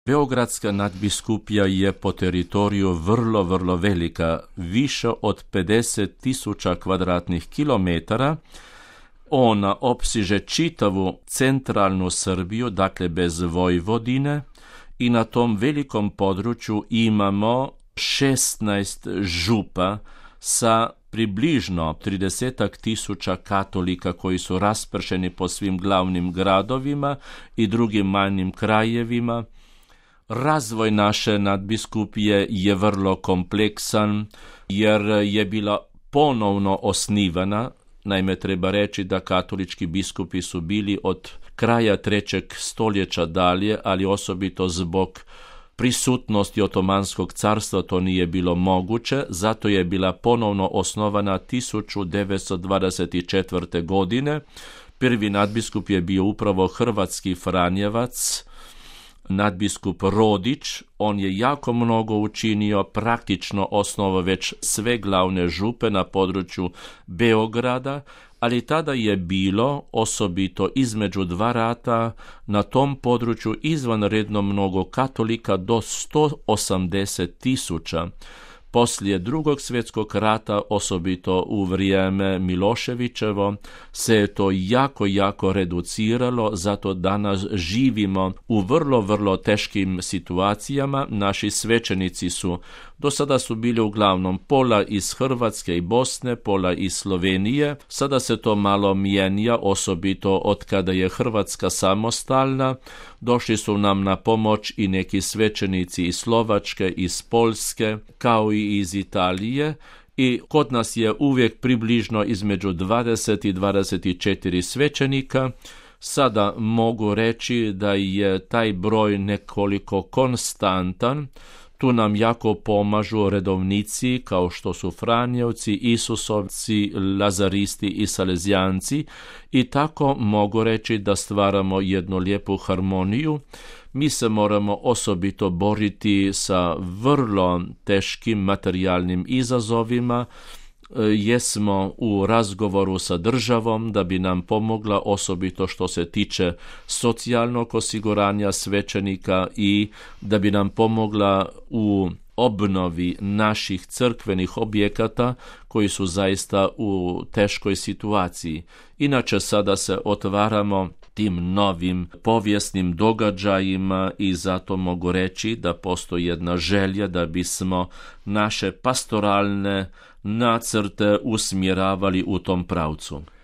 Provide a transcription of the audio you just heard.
Beogradska nadbiskupija je po teritoriju vrlo velika, više od 50.000 kvadratnih kilometara. Ona opsiže čitavu centralnu Srbiju, dakle bez Vojvodine, i na tom velikom području imamo 16 župa sa približno 30.000 katolika koji su raspršeni po svim glavnim gradovima i drugim manjim krajevima. Razvoj naše nadbiskupije je vrlo kompleksan jer je bila ponovno osnivana. Naime, treba reći da katolički biskupi su bili od kraja 3. stoljeća dalje, ali osobito zbog prisutnosti Otomanskog carstva to nije bilo moguće, zato je bila ponovno osnovana 1924. godine. Prvi nadbiskup je bio upravo hrvatski Franjevac, nadbiskup Rodić. On je jako mnogo učinio, praktično osnovao već sve glavne župe na području Beograda, ali tada je bilo, osobito između dva rata, na tom području izvanredno mnogo katolika, do 180.000. Poslije Drugog svjetskog rata, osobito u vrijeme Miloševićevo, se je to jako reduciralo, zato danas živimo u vrlo teškim situacijama. Naši svećenici do sada su bili uglavnom pola iz Hrvatske i Bosne, pola iz Slovenije. Sada se to malo mijenja, osobito od kada je Hrvatska samostalna. Došli su nam na pomoć i neki svećenici iz Slovačke, iz Poljske, kao i iz Italije. I kod nas je uvijek približno između 20 i 24 svećenika. Sada mogu reći da je taj broj nekoliko konstantan. Tu nam jako pomažu redovnici kao što su Franjevci, Isusovci, Lazaristi i Salezijanci, i tako mogu reći da stvaramo jednu lijepu harmoniju. Mi se moramo osobito boriti sa vrlo teškim materijalnim izazovima. Jesmo u razgovoru sa državom da bi nam pomogla, osobito što se tiče socijalnog osiguranja svećenika, i da bi nam pomogla u obnovi naših crkvenih objekata koji su zaista u teškoj situaciji. Inače, sada se otvaramo tim novim povijesnim događajima i zato mogu reći da postoji jedna želja da bismo naše pastoralne nacrte usmjeravali u tom pravcu.